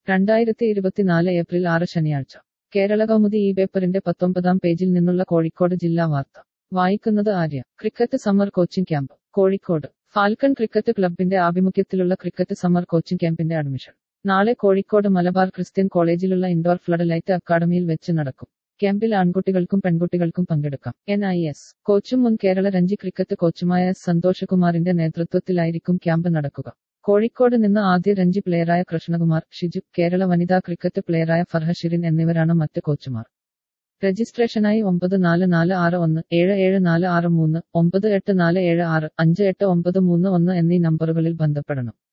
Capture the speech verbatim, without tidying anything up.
രണ്ടായിരത്തി ഇരുപത്തിനാല് ഏപ്രിൽ ആറ് ശനിയാഴ്ച കേരള കൗമുദി ഈ പേപ്പറിന്റെ പത്തൊമ്പതാം പേജിൽ നിന്നുള്ള കോഴിക്കോട് ജില്ലാ വാർത്ത വായിക്കുന്നത് Arya. Cricket summer coaching camp Kozhikode. Falcon cricket ക്ലബിന്റെ ആഭിമുഖ്യത്തിലുള്ള ക്രിക്കറ്റ് സമ്മർ കോച്ചിംഗ് ക്യാമ്പിന്റെ അഡ്മിഷൻ നാളെ കോഴിക്കോട് മലബാർ ക്രിസ്ത്യൻ കോളേജിലുള്ള ഇൻഡോർ ഫ്ലഡ് ലൈറ്റ് അക്കാഡമിയിൽ വെച്ച് നടക്കും. ക്യാമ്പിൽ ആൺകുട്ടികൾക്കും പെൺകുട്ടികൾക്കും പങ്കെടുക്കാം. എൻ ഐ എസ് കോച്ചും മുൻ കേരള രഞ്ജി ക്രിക്കറ്റ് കോച്ചുമായ എസ് സന്തോഷകുമാറിന്റെ നേതൃത്വത്തിലായിരിക്കും ക്യാമ്പ് നടക്കുക. കോഴിക്കോട് നിന്ന് ആദ്യ രഞ്ജി പ്ലെയറായ കൃഷ്ണകുമാർ, ഷിജു, കേരള വനിതാ ക്രിക്കറ്റ് പ്ലെയറായ ഫർഹ ഷിറിൻ എന്നിവരാണ് മറ്റ് കോച്ചുമാർ. രജിസ്ട്രേഷനായി ഒമ്പത് നാല് നാല് ആറ് ഒന്ന് ഏഴ് ഏഴ് നാല് ആറ് മൂന്ന് ഒമ്പത് എട്ട് നാല് ഏഴ് ആറ് അഞ്ച് എട്ട് ഒമ്പത് മൂന്ന് ഒന്ന് എന്നീ നമ്പറുകളിൽ ബന്ധപ്പെടണം.